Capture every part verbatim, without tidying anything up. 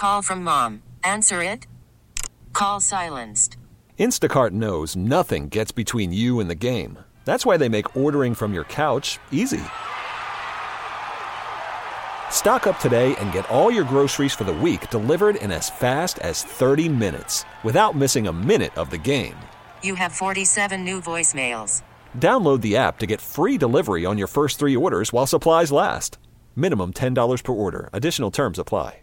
call from mom. Answer it. Call silenced. Instacart knows nothing gets between you and the game. That's why they make ordering from your couch easy. Stock up today and get all your groceries for the week delivered in as fast as thirty minutes without missing a minute of the game. You have forty-seven new voicemails. Download the app to get free delivery on your first three orders while supplies last. Minimum ten dollars per order. Additional terms apply.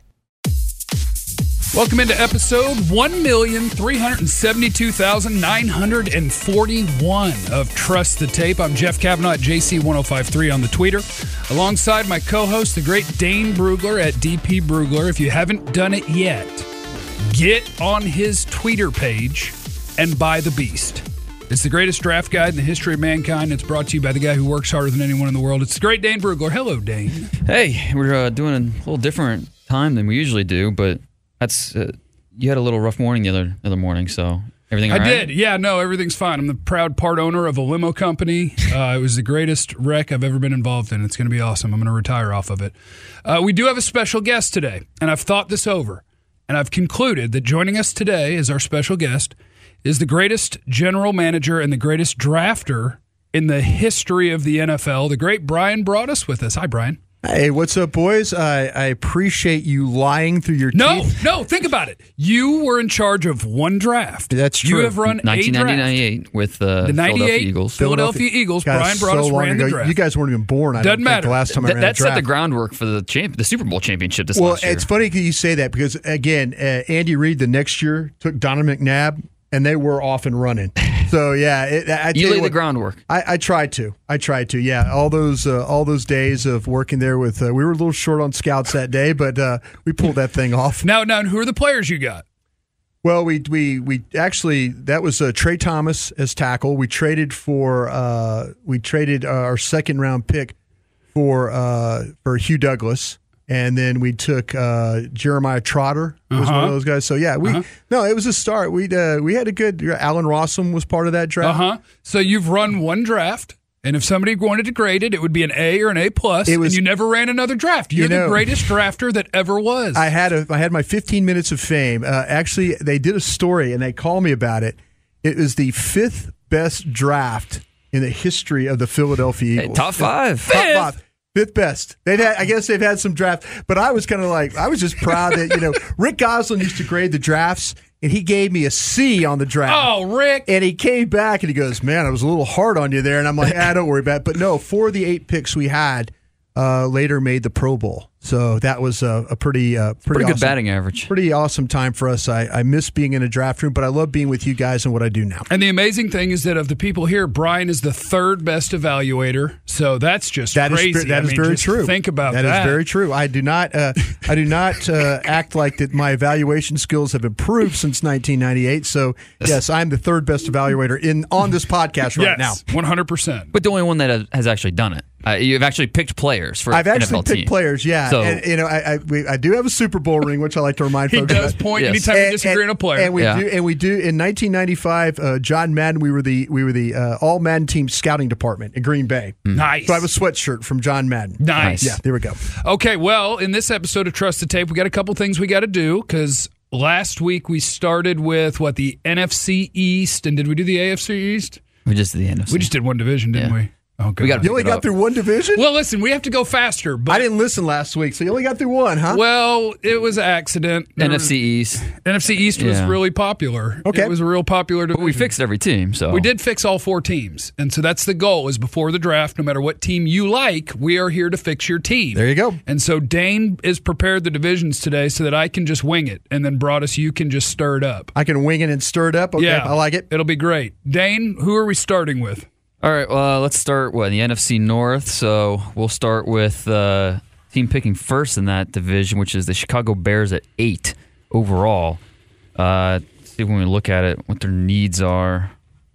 Welcome into episode one million three hundred seventy-two thousand nine hundred forty-one of Trust the Tape. I'm Jeff Kavanaugh at J C ten fifty-three on the Twitter, alongside my co-host, the great Dane Brugler at D P Brugler. If you haven't done it yet, get on his Twitter page and buy the beast. It's the greatest draft guide in the history of mankind. It's brought to you by the guy who works harder than anyone in the world. It's the great Dane Brugler. Hello, Dane. Hey, we're uh, doing a little different time than we usually do, but that's uh, you had a little rough morning the other other morning, so everything all I right? did. Yeah, no, everything's fine. I'm the proud part owner of a limo company. Uh, it was the greatest wreck I've ever been involved in. It's going to be awesome. I'm going to retire off of it. Uh, we do have a special guest today, and I've thought this over, and I've concluded that joining us today as our special guest is the greatest general manager and the greatest drafter in the history of the N F L. The great Brian Broaddus with us. Hi, Brian. Hey, what's up, boys? I, I appreciate you lying through your No, teeth. no, think about it. You were in charge of one draft. That's true. You have run nineteen ninety-eight ninety-eight with uh, the ninety-eight Philadelphia Eagles. Philadelphia Eagles. God, Brian so Broaddus long ran the ago. draft. You guys weren't even born. I Doesn't don't think, matter. the last time I Th- ran that a draft. set the groundwork for the champ, the Super Bowl championship this Well, last year. it's funny that you say that because, again, uh, Andy Reid the next year took Donovan McNabb, and they were off and running. So, yeah. It, I you tell laid you what, the groundwork. I, I tried to. I tried to, yeah. All those uh, all those days of working there with, uh, we were a little short on scouts that day, but uh, we pulled that thing off. Now, now, who are the players you got? Well, we we we actually that was uh, Trey Thomas as tackle. We traded for uh, we traded uh, our second round pick for uh, for Hugh Douglas, and then we took uh, Jeremiah Trotter was Uh-huh. one of those guys. So yeah, we Uh-huh. no, it was a start. We uh, we had a good. Alan Rossum was part of that Uh draft. huh. So you've run one draft, and if somebody wanted to grade it, it would be an A or an A plus. It was- and you never ran another draft. You're You know- the greatest drafter that ever was. I had a I had my fifteen minutes of fame. Uh, actually, they did a story and they called me about it. It was the fifth best draft in the history of the Philadelphia Hey, Eagles. top five. Top five. Fifth best. They've had, I guess they've had some draft, but I was kind of like, I was just proud that, you know, Rick Goslin used to grade the drafts, and he gave me a C on the draft. oh, Rick. And he came back and he goes, man, I was a little hard on you there. And I'm like, ah, don't worry about it. But no, four of the eight picks we had uh, later made the Pro Bowl. So that was a, a pretty, uh, pretty, Pretty good awesome, batting average. pretty awesome time for us. I, I miss being in a draft room, but I love being with you guys and what I do now. And the amazing thing is that of the people here, Brian is the third best evaluator. So that's just That is crazy. that I is mean, very just true. Think about that. That is very true. I do not uh, I do not uh, act like that. My evaluation skills have improved since nineteen ninety-eight. So yes, I'm the third best evaluator in on this podcast right yes, now. one hundred percent. But the only one that has- has actually done it. Uh, you've actually picked players for I've an actually N F L picked team. players, yeah. So- and you know, I I, we, I do have a Super Bowl ring, which I like to remind He folks. does about. point Yes. anytime we disagree on a player. And we Yeah. do, and we do. In nineteen ninety-five, uh, John Madden, we were the we were the uh, All Madden team scouting department in Green Bay. nice. So I have a sweatshirt from John Madden. nice. Yeah, there we go. Okay, well, in this episode of Trust the Tape, we got a couple things we got to do because last week we started with, what, the N F C East, and did we do the A F C East? We just did the N F C. We just did one division, didn't Yeah. we? Oh, God. We got You only Pick it got up. through one division. Well, listen, we have to go faster, but I didn't listen last week, so you only got through one, huh? well, it was an accident. There N F was- C East. N F C East was Yeah. really popular. Okay. It was a real popular division. But we fixed every team, so We did fix all four teams. And so that's the goal, is before the draft, no matter what team you like, we are here to fix your team. There you go. And so Dane is prepared the divisions today so that I can just wing it. And then Broaddus, you can just stir it up. I can wing it and stir it up. Okay, yeah. I like it. It'll be great. Dane, who are we starting with? All right, well, let's start what the N F C North. So we'll start with uh, team picking first in that division, which is the Chicago Bears at eight overall. Uh, see when we look at it, what their needs are.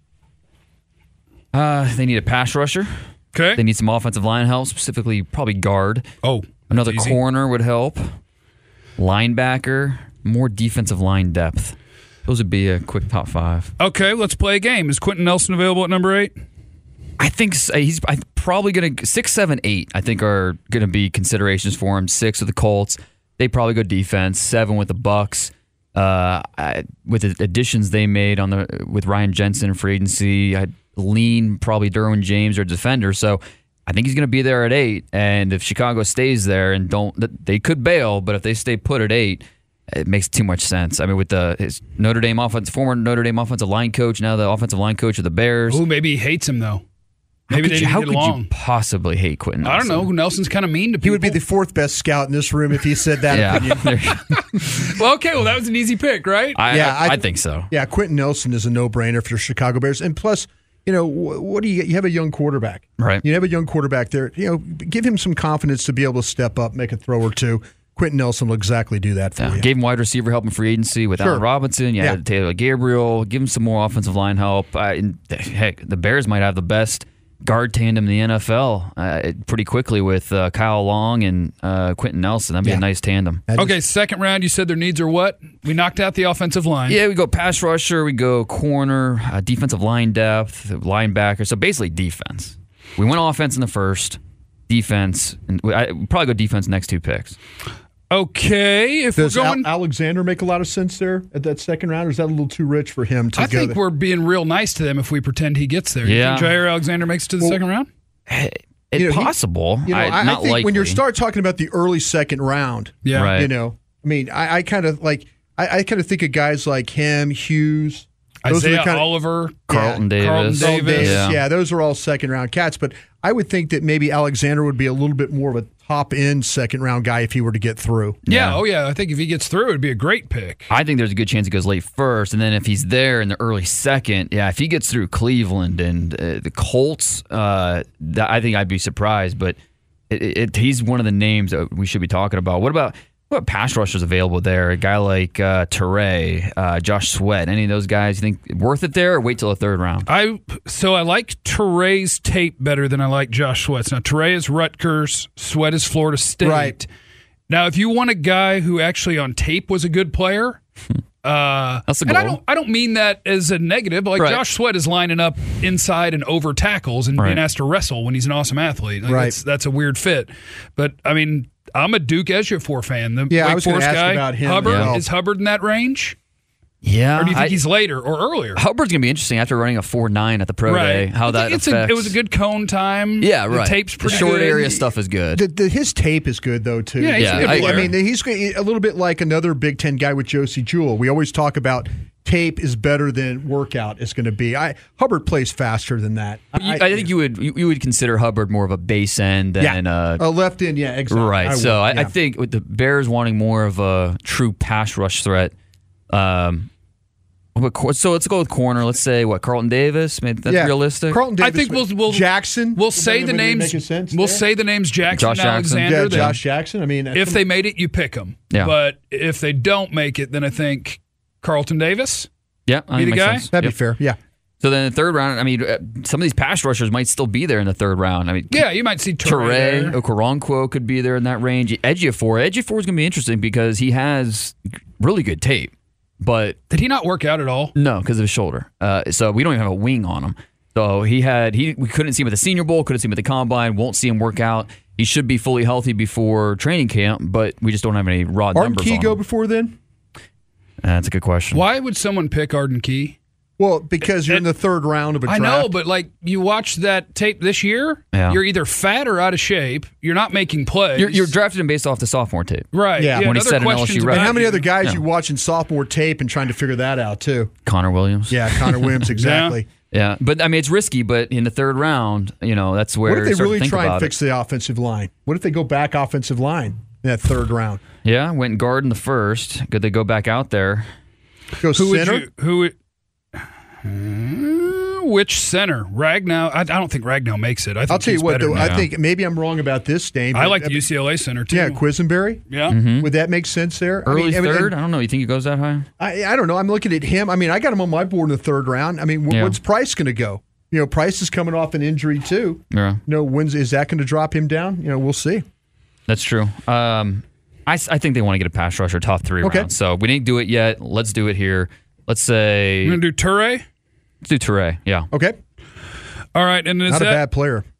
Uh, they need a pass rusher. Okay. They need some offensive line help, specifically probably guard. Oh, Another easy. corner would help. Linebacker, more defensive line depth. Those would be a quick top five. Okay, let's play a game. Is Quentin Nelson available at number eight? I think s- he's I, probably going to six, seven, eight. I think are going to be considerations for him. Six with the Colts, they probably go defense. Seven with the Bucks. Uh, I, with the additions they made on the with Ryan Jensen in free agency, I'd lean probably Derwin James or defender. So I think he's going to be there at eight. And if Chicago stays there and don't, they could bail. But if they stay put at eight, it makes too much sense. I mean, with the his Notre Dame offense, former Notre Dame offensive line coach, now the offensive line coach of the Bears. Ooh, maybe he hates him though. How Maybe could, they you, didn't how get could along. you possibly hate Quentin Nelson? I don't know. Nelson's kind of mean to people. He would be the fourth best scout in this room if he said that Yeah, opinion. Well, okay. Well, that was an easy pick, right? I, Yeah, I, I- I think so. Yeah, Quentin Nelson is a no-brainer for the Chicago Bears. And plus, you know, wh- what do you get? You have a young quarterback. Right. You have a young quarterback there. You know, give him some confidence to be able to step up, make a throw or two. Quentin Nelson will exactly do that for Yeah. you. Gave him wide receiver help in free agency with Sure. Allen Robinson. You Yeah. had Taylor Gabriel. Give him some more offensive line help. Uh, and, heck, the Bears might have the best guard tandem in the N F L uh, pretty quickly with uh, Kyle Long and uh, Quentin Nelson. That'd be Yeah. a nice tandem. That Okay, is- second round, you said their needs are what? We knocked out the offensive line. Yeah, we go pass rusher, we go corner, uh, defensive line depth, linebacker. So basically defense. We went offense in the first, defense, and we, I, we'll probably go defense next two picks. Okay, if Does we're Al- going, Alexander make a lot of sense there at that second round, or is that a little too rich for him to I go think there? we're being real nice to them if we pretend he gets there. Yeah. You think Jair Alexander makes it to the Well, second round? It's You know, he- possible. You know, I, I, not I think likely. when you start talking about the early second round, Yeah. Right. you know, I mean, I, I kind of like, I, I kind of think of guys like him, Hughes, those are the Isaiah kind of- Oliver. Carlton Yeah. Davis. Carlton Carlton Davis. Davis, Yeah. yeah, those are all second round cats. But I would think that maybe Alexander would be a little bit more of a top end second round guy if he were to get through. Yeah, Yeah. oh yeah. I think if he gets through, it'd be a great pick. I think there's a good chance he goes late first, and then if he's there in the early second, yeah, if he gets through Cleveland and uh, the Colts, uh, that, I think I'd be surprised. But it, it, he's one of the names that we should be talking about. What about what about pass rushers available there? A guy like uh, Teray, uh, Josh Sweat, any of those guys? You think worth it there, or wait till the third round? I so I like Teray's tape better than I like Josh Sweat's. Now Teray is Rutgers, Sweat is Florida State. Right. Now, if you want a guy who actually on tape was a good player, uh, That's the and I goal. don't I don't mean that as a negative. Like Right. Josh Sweat is lining up inside and over tackles and Right. being asked to wrestle when he's an awesome athlete. Like, Right. That's, that's a weird fit. But I mean, I'm a Duke Ejiofor fan. The Yeah, I Wake was gonna Forest ask guy, about him Hubbard as well. is Hubbard in that range, Yeah, or do you think I- he's later or earlier? Hubbard's gonna be interesting after running a four nine at the pro day. How I that think it's affects? a, it was a good cone time. Yeah, The right. tape's pretty the short good. area stuff is good. The, the, his tape is good though too. Yeah, he's a good I, player. mean, he's a little bit like another Big Ten guy with Josie Jewell. We always talk about tape is better than workout is going to be. I Hubbard plays faster than that. You- I, think you would you, you would consider Hubbard more of a base end than yeah, uh, a left end. Yeah, exactly. right. I so would, I, I yeah. think with the Bears wanting more of a true pass rush threat, um, what cor- so let's go with corner. Let's say what Carlton Davis. I mean, that's yeah. realistic. Carlton I Davis, think we'll we'll Jackson. We'll say the Would that names. make sense We'll there? say the names Jackson Josh and Jackson. Alexander. yeah, then Josh Jackson. I mean, if they made it, you pick them. Yeah. But if they don't make it, then I think Carlton Davis. yeah, I Be think the makes guy? sense. that'd Yep. be fair. Yeah. So then the third round, I mean, uh, some of these pass rushers might still be there in the third round. I mean, Yeah, you might see Teray, Teray. Okoronkwo could be there in that range. Ejiofor, Ejiofor is going to be interesting because he has really good tape, but Did he not work out at all? no, because of his shoulder. Uh, so we don't even have a wing on him. So he had he we couldn't see him at the Senior Bowl, couldn't see him at the Combine, won't see him work out. He should be fully healthy before training camp, but we just don't have any raw Arden numbers Key on go him. before then? Uh, that's a good question. Why would someone pick Arden Key? Well, because you're in the third round of a I draft. know, but like you watch that tape this year, Yeah. you're either fat or out of shape. You're not making plays. You're, you're drafted him based off the sophomore tape. right. Yeah. Yeah, When he other said in L S U questions record. And about how many you. other guys Yeah. you watching sophomore tape and trying to figure that out too? Connor Williams. Yeah, Connor Williams, exactly. Yeah, but I mean it's risky. But in the third round, you know that's where What if you they start to really think try and about fix it. the offensive line? What if they go back offensive line in that third round? Yeah, went guard in the first. Could they go back out there? Go Who center? would you? Who? Would, Uh, which center? Ragnow. I, I don't think Ragnow makes it. I think I'll tell you he's what, better though. than I that. think maybe I'm wrong about this, Dane. I but- like the U C L A center too. Yeah, Quisenberry. Yeah. Would that make sense there? Early I mean, I mean, third? I don't know. You think he goes that high? I, I don't know. I'm looking at him. I mean, I got him on my board in the third round. I mean, wh- Yeah. what's Price going to go? You know, Price is coming off an injury too. Yeah, You know, when's is that going to drop him down? You know, we'll see. that's true. Um, I, s- I think they want to get a pass rusher top three Okay. rounds. So we didn't do it yet. Let's do it here. Let's say We're gonna do Teray. let's do Teray. Yeah. Okay, All right, and is not that a bad player.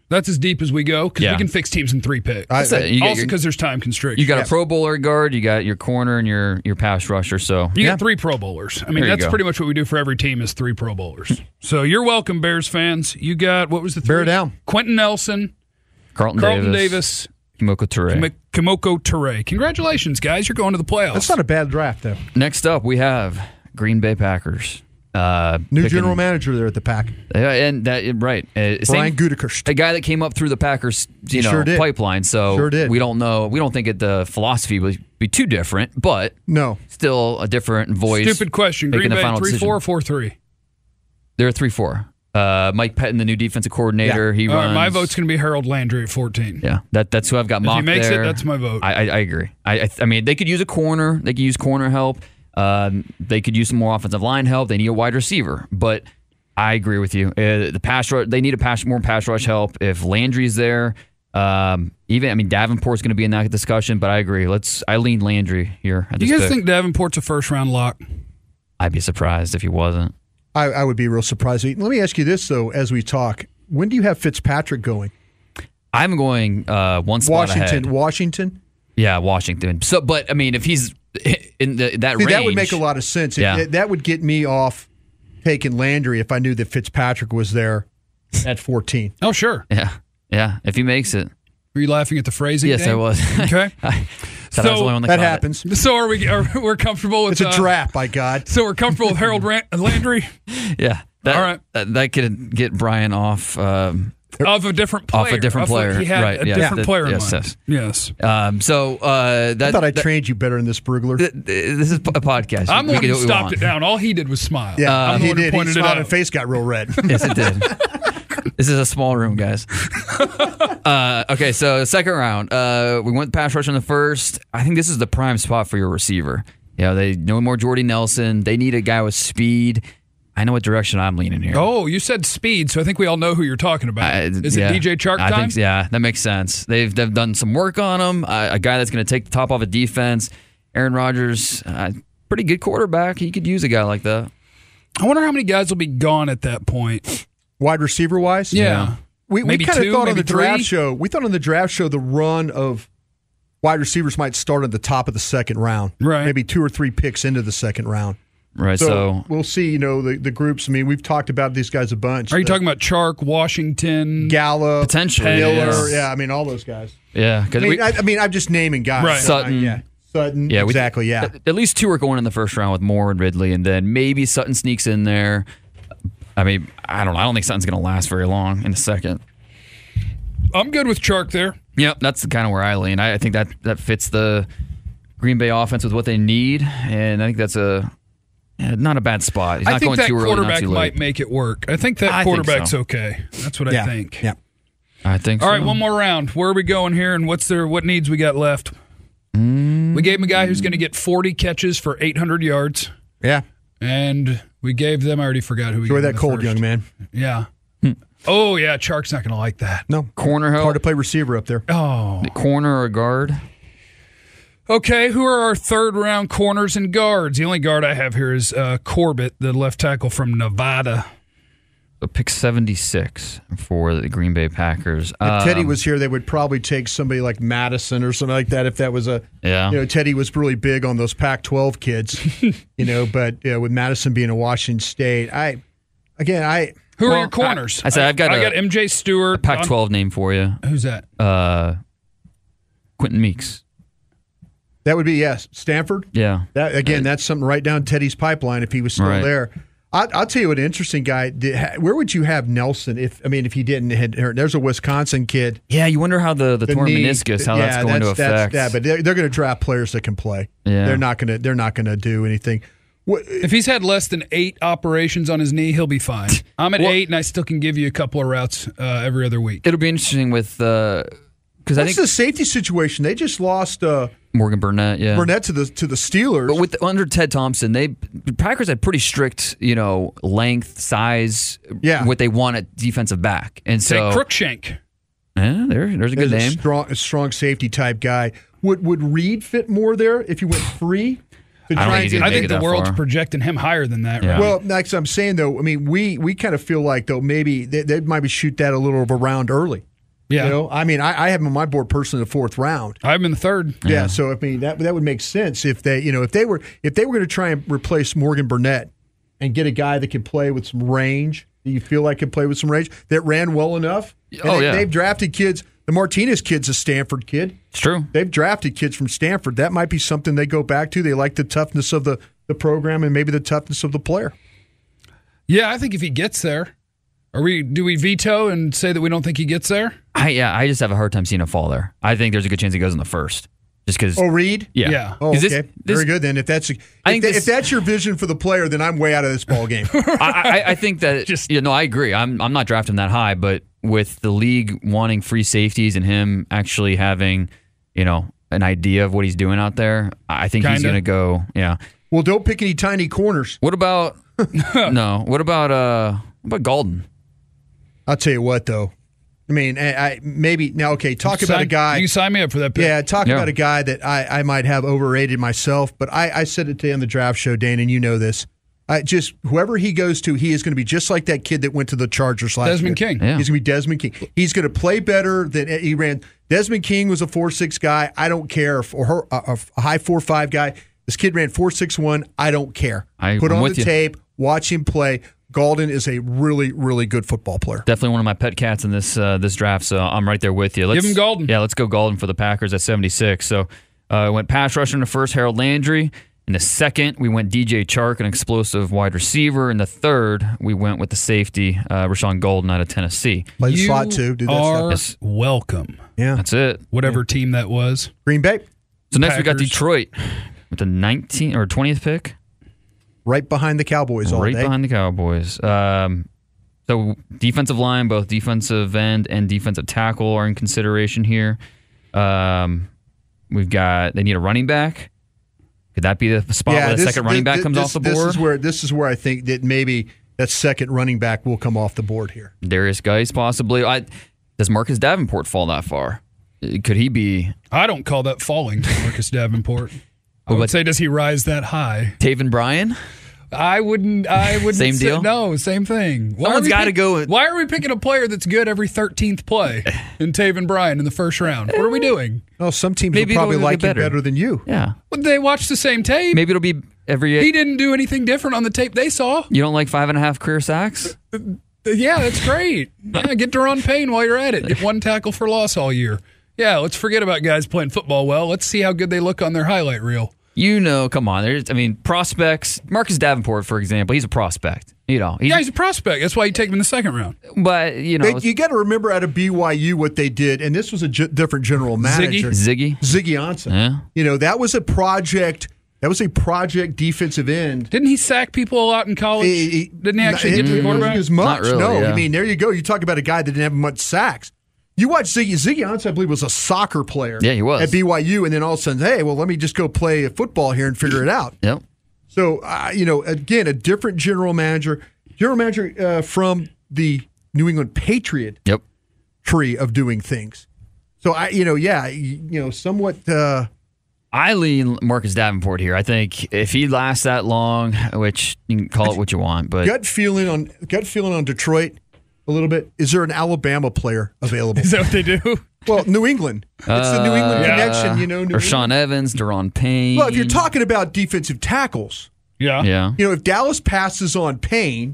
That's as deep as we go because Yeah. we can fix teams in three picks. I- That's it. You got also your- because there's time constraints. You got Yeah. a Pro Bowler guard, you got your corner, and your your pass rusher. So You Yeah. got three Pro Bowlers. I mean, There you that's go. pretty much what we do for every team is three Pro Bowlers. So you're welcome, Bears fans. You got, what was the three? Bear down. Quentin Nelson, Carlton, Carlton Davis, Davis, Kimoko Toure. Kim- Kimoko Toure. Congratulations, guys. You're going to the playoffs. That's not a bad draft, though. Next up, we have Green Bay Packers. Uh, New picking- general manager there at the Pack, Yeah, and that right. Uh, Brian same, Gutekunst. a guy that came up through the Packers, you He know, sure did. pipeline. So Sure did. we don't know. We don't think it, the philosophy would be too different, but No, still a different voice. Stupid question. making Green the Bay, final three decision. four or four three? They're three four. Uh, Mike Pettin, the new defensive coordinator, he All right, runs. my vote's going to be Harold Landry at fourteen. Yeah, that that's who I've got If he mocked makes there. it, that's my vote. I, I, I agree. I, I I mean, they could use a corner. They could use corner help. Um, they could use some more offensive line help. They need a wide receiver. But I agree with you. Uh, the pass rush, they need a pass, more pass rush help. If Landry's there, um, even I mean Davenport's going to be in that discussion. But I agree. Let's. I lean Landry here. At Do this you guys pick. think Davenport's a first round lock? I'd be surprised if he wasn't. I, I would be real surprised. Let me ask you this, though, as we talk. When do you have Fitzpatrick going? I'm going uh, one spot Washington. ahead. Washington? Yeah, Washington. So, but I mean, if he's in the, that See, range, that would make a lot of sense. It- Yeah. it- that would get me off taking Landry if I knew that Fitzpatrick was there at fourteen. Oh, sure. Yeah, yeah. If he makes it, Were you laughing at the phrasing? yes, game? I was. Okay. I thought I was the only one that, That caught it. happens. So are we? Are we're comfortable with? It's a uh, draft, by God. So we're comfortable with Harold Ran- Landry Yeah. That, All right. That, that could get Brian off um, of a different player. off a different Of what player. He had right. a yeah. different That- player in yes, mind. yes. Yes. Um, so uh, that, I thought I that- trained you better in this, Brugler. th- th- this is a podcast. I'm the We one can who do what we stopped want. it down. All he did was smile. yeah, I'm the he one who did. He pointed it smiled out. and face got real red. Yes, it did. This is a small room, guys. uh, okay, so second round, uh, we went pass rush in the first. I think this is the prime spot for your receiver. Yeah, they no more Jordy Nelson. They need a guy with speed. I know what direction I'm leaning here. Oh, you said speed, so I think we all know who you're talking about. I- Is yeah. it D J Chark I time? think, yeah, that makes sense. They've they've done some work on him. Uh, a guy that's going to take the top off a defense. Aaron Rodgers, uh, pretty good quarterback. He could use a guy like that. I wonder how many guys will be gone at that point. Wide receiver wise? Yeah. We, we Maybe kind of two, thought on maybe the draft three? show, we thought on the draft show the run of wide receivers might start at the top of the second round. Right. Maybe two or three picks into the second round. Right. So, So, we'll see, you know, the, the groups. I mean, we've talked about these guys a bunch. Are you The talking about Chark, Washington? Gallup, Potentially, Miller? yes. Yeah, I mean, all those guys. yeah, I because mean, we, I, I mean, I'm just naming guys. Right. Sutton. yeah. Sutton. Yeah, we- exactly, yeah. At, at least two are going in the first round with Moore and Ridley, and then maybe Sutton sneaks in there. I mean, I don't know. I don't think Sutton's going to last very long in the second. I'm good with Chark there. Yep, that's kind of where I lean. I, I think that that fits the Green Bay offense with what they need, and I think that's a yeah, not a bad spot. He's I not think going that too early, not quarterback too might late. make it work. I think that I think quarterback's so. okay. That's what yeah. I think. Yeah. I think. All so. right, one more round. Where are we going here, and what's there? What needs we got left? Mm. We gave him a guy who's going to get forty catches for eight hundred yards, Yeah. and we gave them. I already forgot who we. Enjoy gave that them the cold, first. young man. Yeah. Oh yeah, Chark's not going to like that. No. Corner help, Hard to play receiver up there. Oh. corner or guard. Okay, who are our third round corners and guards? The only guard I have here is uh, Corbett, the left tackle from Nevada. So pick seventy-six for the Green Bay Packers. If Teddy Um, was here, they would probably take somebody like Madison or something like that. If that was a, Yeah. you know, Teddy was really big on those Pac twelve kids, you know. But you know, with Madison being a Washington State, I, again, I, Who are Well, your corners? I- I said I've got I a- got M J Stewart. Pac twelve name for you. Who's that? Uh, Quentin Meeks. that would be yes, Stanford. Yeah. That again, that's something right down Teddy's pipeline if he was still Right. there. I, I'll tell you what, an interesting guy. Did, ha- where would you have Nelson if I mean if he didn't hit? There's a Wisconsin kid. Yeah, you wonder how the, the, The torn knee- meniscus, how yeah, that's going to affect. yeah, but they're, they're going to draft players that can play. Yeah. They're not going to. They're not going to do anything. What, If he's had less than eight operations on his knee, he'll be fine. I'm at Well- eight, and I still can give you a couple of routes uh, every other week. It'll be interesting with uh, because I what's think the safety situation? They just lost uh, Morgan Burnett. Yeah. Burnett to the to the Steelers. But with under Ted Thompson, they the Packers had pretty strict, you know, length, size, Yeah. what they want at defensive back, and so Take Crookshank. yeah, there, there's a good There's name. a strong, a strong safety type guy. Would would Reed fit more there if you went free? To I don't try think he's and gonna I get- make think it the that world's far. projecting him higher than that. Yeah. Right? Well, like I'm saying though, I mean we we kind of feel like though maybe they, they might be shoot that a little of a round early. Yeah. You know, I mean, I, I have him on my board personally in the fourth round. I'm in the third. Yeah. Yeah. So I mean, that that would make sense if they, you know, if they were if they were going to try and replace Morgan Burnett and get a guy that can play with some range, that you feel like can play with some range, that ran well enough. And Oh, they, yeah. They've drafted kids. The Martinez kid's a Stanford kid. It's true. They've drafted kids from Stanford. That might be something they go back to. They like the toughness of the, the program and maybe the toughness of the player. Yeah, I think if he gets there, are we? Do we veto and say that we don't think he gets there? I yeah, I just have a hard time seeing him fall there. I think there's a good chance he goes in the first, just because. Oh, Reed? yeah. Yeah. Oh, 'Cause okay. this- this- Very good then. If that's if, I think tha- this- if that's your vision for the player, then I'm way out of this ball game. I, I, I think that Just- just you know I agree. I'm I'm not drafting that high, but with the league wanting free safeties and him actually having you know an idea of what he's doing out there, I think he's Kinda. going to go. Yeah. Well, don't pick any tiny corners. What about no? What about uh? What about Golden? I'll tell you what, though. I mean, I, I maybe now. Okay, talk about Sign- a guy. You sign me up for that pick. Yeah, talk Yeah. about a guy that I, I might have overrated myself, but I, I said it to you on the draft show, Dan, and you know this. I just whoever he goes to, he is going to be just like that kid that went to the Chargers last Desmond year. King. Yeah. He's going to be Desmond King. He's going to play better than he ran. Desmond King was a four six guy. I don't care. Or her, a, a high four five guy. This kid ran four six one. I don't care. I- Put I'm on with the you. tape. Watch him play. Galden is a really, really good football player. Definitely one of my pet cats in this uh, this draft, so I'm right there with you. Let's, Give him Golden. Yeah, let's go Golden for the Packers at seventy-six. So uh, went pass rusher in the first, Harold Landry. In the second, we went D J Chark, an explosive wide receiver. In the third, we went with the safety, uh, Rashawn Golden out of Tennessee. Play the You slot too. Do that are stuff. welcome. Yeah. That's it. Whatever team that was. Green Bay, So next we got Packers. Detroit with the nineteenth or twentieth pick, right behind the Cowboys all right day. behind the Cowboys. Um, so defensive line, both defensive end and defensive tackle are in consideration here. Um, we've got they need a running back. Could that be the spot where the this- second running back this- comes this- off the This board? is where this is where I think that maybe that second running back will come off the board here. Darius Geis possibly. I, does Marcus Davenport fall that far? Could he be I don't call that falling to Marcus Davenport. I would but- say, does he rise that high? Taven Bryan? I wouldn't. I wouldn't. Same say- deal? No, same thing. Why Someone's are we gotta pick- go with- Why are we picking a player that's good every thirteenth play in Taven Bryan in the first round? What are we doing? Oh, some teams Maybe will probably they'll like get him better. better than you. Yeah. Well, they watch the same tape. Maybe it'll be every. He didn't do anything different on the tape they saw. You don't like five and a half career sacks? Yeah, that's great. Yeah, get Daron Payne while you're at it. Get one tackle for loss all year. Yeah, let's forget about guys playing football well. Let's see how good they look on their highlight reel. You know, come on. There's, I mean, prospects. Marcus Davenport, for example, he's a prospect. You know, he's, Yeah, he's a prospect. That's why you take him in the second round. but you know, They, you got to remember out of B Y U what they did, and this was a ge- different general manager, Ziggy. Ziggy Ansah. Yeah. You know, that was a project. That was a project defensive end. Didn't he sack people a lot in college? He- he- Didn't he actually it- get to the it quarterback? wasn't as much. Not really, no, yeah. I mean, there you go. You talk about a guy that didn't have much sacks. You watch Ziggy. Ziggy Ansah, I believe, was a soccer player. Yeah, he was. at B Y U, and then all of a sudden, hey, well, let me just go play football here and figure it out. Yep. So, uh, you know, again, a different general manager, general manager uh, from the New England Patriot Yep. tree of doing things. So, I, you know, yeah, you, you know, somewhat. Uh, I lean Marcus Davenport here. I think if he lasts that long, which you can call it what you want, but gut feeling on gut feeling on Detroit a little bit. Is there an Alabama player available? Is that what they do? Well, New England. It's the New England Uh, connection, you know. New or Sean Evans, Daron Payne. Well, if you're talking about defensive tackles, Yeah. yeah. you know, if Dallas passes on Payne,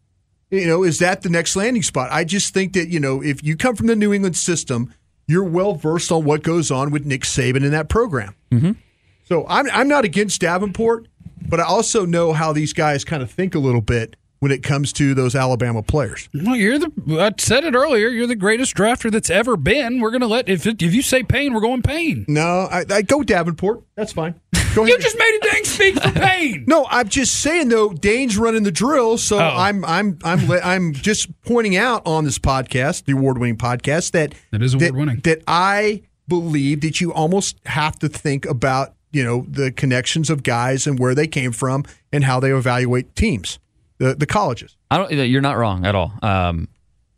you know, is that the next landing spot? I just think that, you know, if you come from the New England system, you're well versed on what goes on with Nick Saban in that program. Mm-hmm. So I'm I'm not against Davenport, but I also know how these guys kind of think a little bit when it comes to those Alabama players. Well, you're the. I said it earlier. You're the greatest drafter that's ever been. We're gonna let if it, if you say Payne, we're going Payne. No, I, I go Davenport. That's fine. Go ahead. You just made a dang speak for Payne. No, I'm just saying though. Dane's running the drill, so Oh. I'm I'm I'm le- I'm just pointing out on this podcast, the award-winning podcast, that It is that- award-winning. That I believe that you almost have to think about, you know, the connections of guys and where they came from and how they evaluate teams, the the colleges. I don't. You're not wrong at all. Um,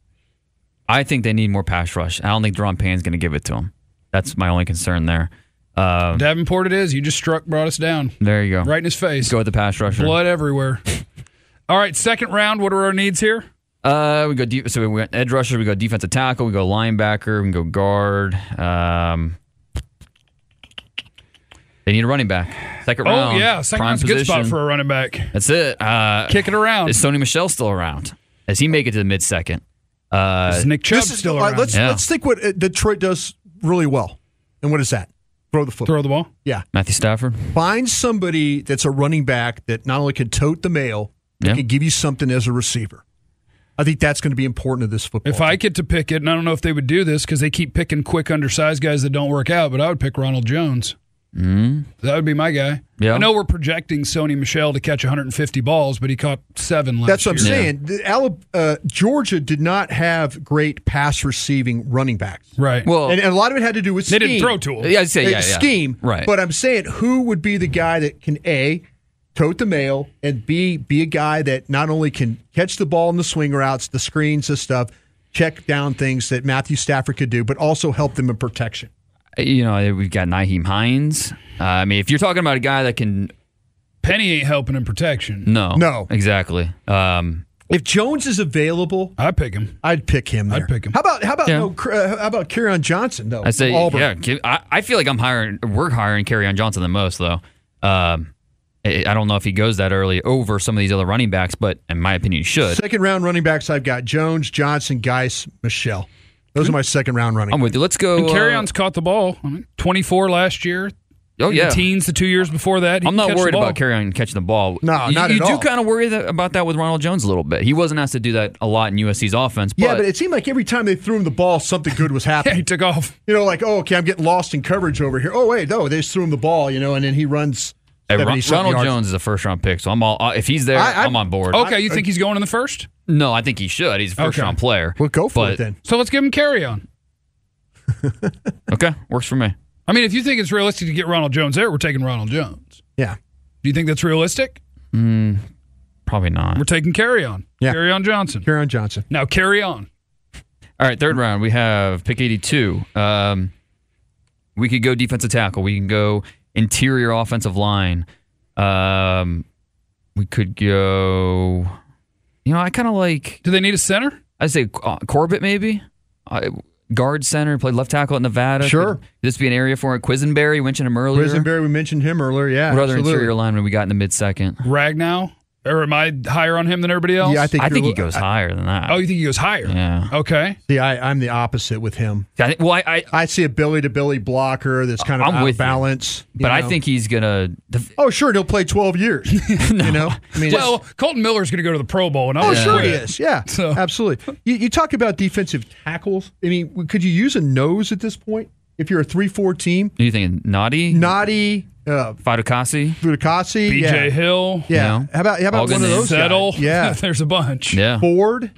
I think they need more pass rush. I don't think Daron Payne's going to give it to him. That's my only concern there. Uh, Davenport, it is. You just struck, brought us down there you go. right in his face. Go with the pass rusher. Blood everywhere. All right, second round. What are our needs here? Uh, we go deep. So we went edge rusher. We go defensive tackle. We go linebacker. We can go guard. Um, they need a running back. Second Oh, round. yeah. Second prime round's a good spot position. for a running back. That's it. Uh, Kick it around. Is Sony Michel still around? Does he make it to the mid second? Uh, Is Nick Chubb This is- still all right, around? let's Yeah. let's think what uh, Detroit does really well. And what is that? Throw the football. Throw the ball. Yeah. Matthew Stafford. Find somebody that's a running back that not only can tote the mail, but Yeah. can give you something as a receiver. I think that's going to be important to this football. If I get to pick it, and I don't know if they would do this because they keep picking quick, undersized guys that don't work out, but I would pick Ronald Jones. Mm. That would be my guy. Yeah. I know we're projecting Sony Michel to catch one hundred fifty balls, but he caught seven last That's what I'm year. saying. The Alab- uh, Georgia did not have great pass receiving running backs. Right. Well, And, and a lot of it had to do with they scheme. didn't throw to him. yeah, I'd say Uh, yeah, yeah. scheme. Right. But I'm saying who would be the guy that can A, tote the mail, and B, be a guy that not only can catch the ball in the swing routes, the screens, the stuff, check down things that Matthew Stafford could do, but also help them in protection. You know, we've got Nyheim Hines. Uh, I mean, if you're talking about a guy that can, Penny ain't helping in protection. no, No. exactly. Um, If Jones is available, I pick him. I'd pick him there. I'd pick him. How about how about Yeah. no, uh, how about Kerryon Johnson though? I say, from Auburn? yeah. give- I, I feel like I'm hiring. We're hiring Kerryon Johnson the most, though. Um, I, I don't know if he goes that early over some of these other running backs, but in my opinion, he should. Second round running backs, I've got Jones, Johnson, Geis, Michelle. Those are my second round running. I'm with you. Let's go. And uh, Carryon's caught the ball. I mean, twenty-four last year. oh In yeah. the teens the two years before that. He I'm can not catch worried the ball. about Kerryon catching the ball. No, you, not you at do all. kind of worry that, about that with Ronald Jones a little bit. He wasn't asked to do that a lot in U S C's offense. But Yeah, but it seemed like every time they threw him the ball, something good was Yeah, happening. he took off. You know, like, oh, okay, I'm getting lost in coverage over here. Oh, wait, no, they just threw him the ball, you know, and then he runs Hey, Ron- seventy-something Ronald yards. Jones is a first round pick, so I'm all. Uh, if he's there, I- I- I'm on board. Okay, you think he's going in the first? No, I think he should. He's a first Okay. round player. Well, go for But- it then. So let's give him carry on. Okay, works for me. I mean, if you think it's realistic to get Ronald Jones there, we're taking Ronald Jones. Yeah. Do you think that's realistic? Probably not. We're taking carry on. Yeah. Carry on Johnson. Kerryon Johnson. Now carry on. All right, third round, we have pick eighty-two. Um, we could go defensive tackle. We can go interior offensive line. Um, we could go. You know, I kind of like. Do they need a center? I'd say uh, Corbett maybe. Uh, guard center, played left tackle at Nevada. Sure. Could this be an area for it? Quisenberry, we mentioned him earlier. Quisenberry, we mentioned him earlier. Yeah. What other absolutely. interior lineman we got in the mid second? Ragnow? Or am I higher on him than everybody else? Yeah, I think, I you're think a he little- goes higher than that. Oh, you think he goes higher? Yeah. Okay. See, I, I'm the opposite with him. I think, well, I, I I see a Billy to Billy blocker that's kind of I'm out with of you. balance. you but I know. think he's gonna. Oh, sure, he'll play twelve years. You know? I mean, Well, Colton Miller's going to go to the Pro Bowl, and I'm Oh, gonna sure he quit. is. Yeah, So- absolutely. You, you talk about defensive tackles. I mean, could you use a nose at this point if you're a three four team? Are you thinking Naughty? Naughty, uh, Fidokasi? Budakasi, B J yeah. Hill. Yeah. You know? How about how about All one good of names. those Settle. guys? Yeah. There's a bunch. Yeah. Ford.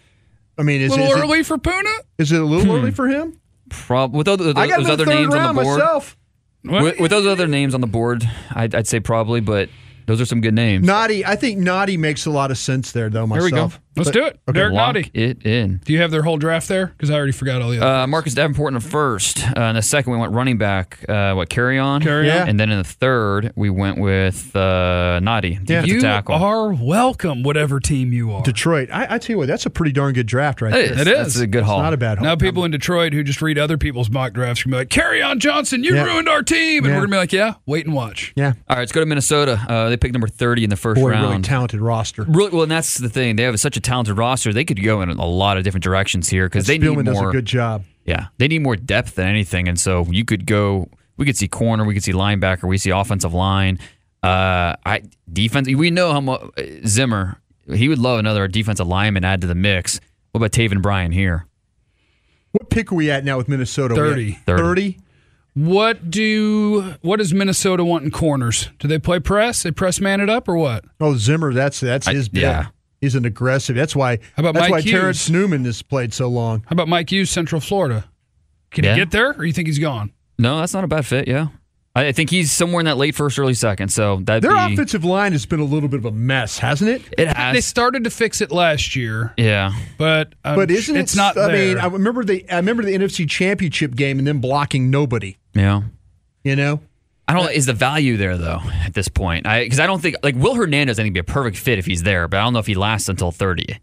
I mean, A is, little is, early for Puna? It, is it a little early for him? Prob- with those, I got those him in other the third names on round the board. myself. Well, With, with those other names on the board, I'd, I'd say probably, but those are some good names. Naughty. I think Naughty makes a lot of sense there, though. Here Myself. we go. Let's But- do it. Derek Lock Naughty. it in. Do you have their whole draft there? Because I already forgot all the other. Uh, Marcus Davenport in the first. Uh, in the second, we went running back. Uh, what, carry on? Carry Yeah. on. And then in the third, we went with uh, Naughty, defensive You tackle. are welcome, whatever team you are. Detroit. I, I tell you what, that's a pretty darn good draft right It there. is. It That's is. a good haul. Not a bad haul. Now people in Detroit who just read other people's mock drafts can be like, carry on Johnson, you Yeah. ruined our team. And Yeah. we're going to be like, yeah, wait and watch. Yeah. All right, let's go to Minnesota. Uh, they picked number thirty in the first Boy, round. really talented roster. Really, well, and that's the thing. They have such a talented roster. They could go in a lot of different directions here because they Spielman need does more. a good job. Yeah, they need more depth than anything, and so you could go. We could see corner, we could see linebacker, we see offensive line. Uh, I defense. We know how much Zimmer. He would love another defensive lineman add to the mix. What about Taven Bryan here? What pick are we at now with Minnesota? Are we thirty. at thirty? What do what does Minnesota want in corners? Do they play press? They press man it up or what? Oh, Zimmer, that's that's I- his bit. yeah. He's an aggressive. That's why How about that's Mike why Hughes? Terrence Newman has played so long. How about Mike Hughes, Central Florida? Can Yeah. he get there, or you think he's gone? No, that's not a bad fit. Yeah, I I think he's somewhere in that late first, early second. So that Their be, offensive line has been a little bit of a mess, hasn't it? it has. They started to fix it last year, yeah, but um, But isn't it? it's not I there. mean, I remember the I remember the N F C Championship game and them blocking nobody. yeah. You know, I don't. Is the value there though at this point? I because I don't think like Will Hernandez. I think would be a perfect fit if he's there, but I don't know if he lasts until thirty.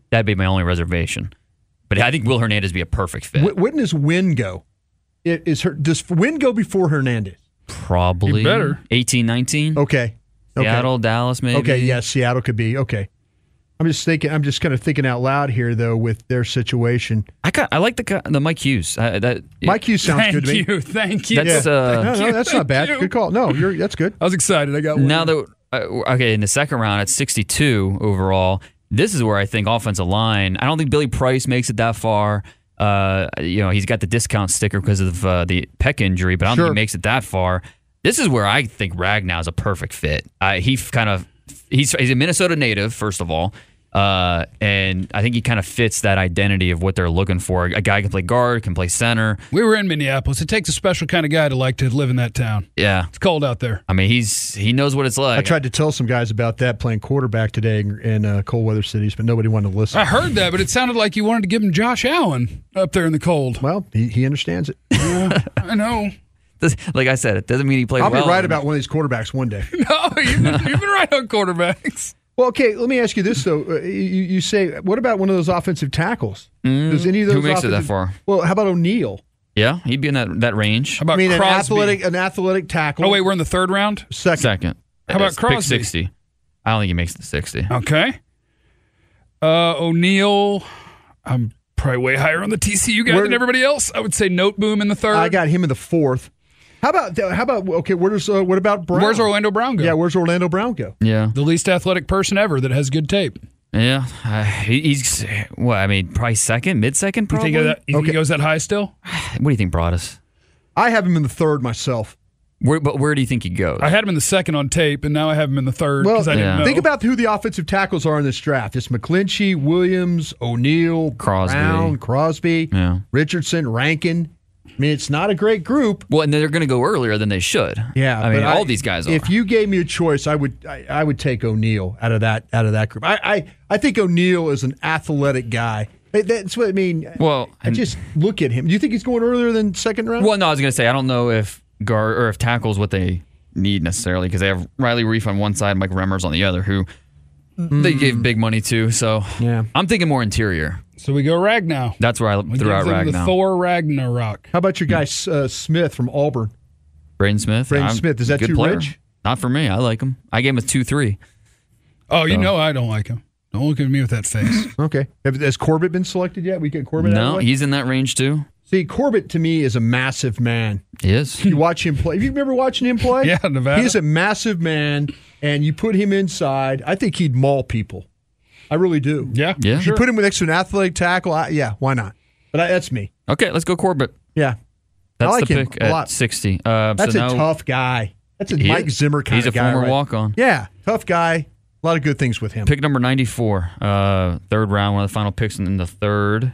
That'd be my only reservation. But I think Will Hernandez would be a perfect fit. Wh- When does Wynn go? It, is her, does Wynn go before Hernandez? Probably You better. eighteen, nineteen. Okay. okay. Seattle, Dallas, maybe. Okay, yes, Seattle could be. Okay. I'm just thinking. I'm just kind of thinking out loud here, though, with their situation. I got, I like the guy- the Mike Hughes. I, that Mike Hughes sounds Thank good to me. you. Thank you. That's uh, No, no, that's not bad. you. Good call. No, you're that's good. I was excited. I got one. now that uh, okay in the second round at sixty-two overall. This is where I think offensive line. I don't think Billy Price makes it that far. Uh, you know, he's got the discount sticker because of uh, the pec injury, but I don't Sure. think he makes it that far. This is where I think Ragnow is a perfect fit. Uh, he kind of he's he's a Minnesota native, first of all. Uh, and I think he kind of fits that identity of what they're looking for. A guy can play guard, can play center. We were in Minneapolis. It takes a special kind of guy to like to live in that town. Yeah, It's cold out there. I mean he's he knows what it's like. I tried to tell some guys about that playing quarterback today in, in uh, cold weather cities, but nobody wanted to listen. I heard that, but it sounded like you wanted to give him Josh Allen up there in the cold. Well, he, he understands it. Yeah, I know. Like I said, it doesn't mean he played I'll well. be right about one of these quarterbacks one day. No, you've been, you've been right on quarterbacks. Well, okay, let me ask you this, though. Uh, you, you say, what about one of those offensive tackles? Does any of those Who makes it that offensive- far? Well, how about O'Neal? Yeah, he'd be in that, that range. How about I mean, an Crosby? athletic, an athletic tackle. Oh, wait, we're in the third round? second. Second. How about It's pick Crosby? sixty. I don't think he makes the sixty. Okay. Uh, O'Neal, I'm probably way higher on the T C U guy Where- than everybody else. I would say Noteboom in the third. I got him in the fourth. How about how about okay? Where's uh, what about Brown? Where's Orlando Brown go? Yeah, where's Orlando Brown go? Yeah. The least athletic person ever that has good tape. Yeah. Uh, he, he's, what, I mean, probably second, mid-second, You probably? think, of that, you think Okay. he goes that high still? What do you think, Broadus? I have him in the third myself. Where, but where do you think he goes? I had him in the second on tape, and now I have him in the third Well, because I didn't Yeah. know. think about who the offensive tackles are in this draft. It's McClinchy, Williams, O'Neal, Crosby. Brown, Crosby, Yeah. Richardson, Rankin. I mean, it's not a great group. Well, and they're going to go earlier than they should. Yeah, I mean, but all these guys are. If you gave me a choice, I would I, I would take O'Neal out of that out of that group. I I, I think O'Neal is an athletic guy. That's what I mean. Well, I just look at him. Do you think he's going earlier than second round? Well, no, I was going to say, I don't know if guard or if tackle's what they need necessarily because they have Riley Reif on one side, Mike Remmers on the other, who they gave big money to. So Yeah. I'm thinking more interior. So we go Ragnow. That's where I We threw give out them the Ragnow. Thor Ragnarok. How about your guy uh, Smith from Auburn? Braden Smith. Braden I'm- Smith, is that good too player. rich? Not for me. I like him. I gave him a two three. Oh, you know I don't like him. Don't look at me with that face. Okay. Have, has Corbett been selected yet? We get Corbett out of the No, way? he's in that range too. See, Corbett to me is a massive man. He is. You watch him play. Have you remember watching him play? Yeah, Nevada. He's a massive man, and you put him inside. I think he'd maul people. I really do. Yeah, Yeah. sure. You put him next to an athletic tackle. I, yeah, why not? But I, that's me. Okay, let's go Corbett. Yeah, That's like the him pick a at lot. sixty. Uh, that's so a now, tough guy. That's a He Mike is. Zimmer kind He's of a guy. former right? walk-on. Yeah, tough guy. A lot of good things with him. Pick number ninety-four, uh, third round, one of the final picks in the third.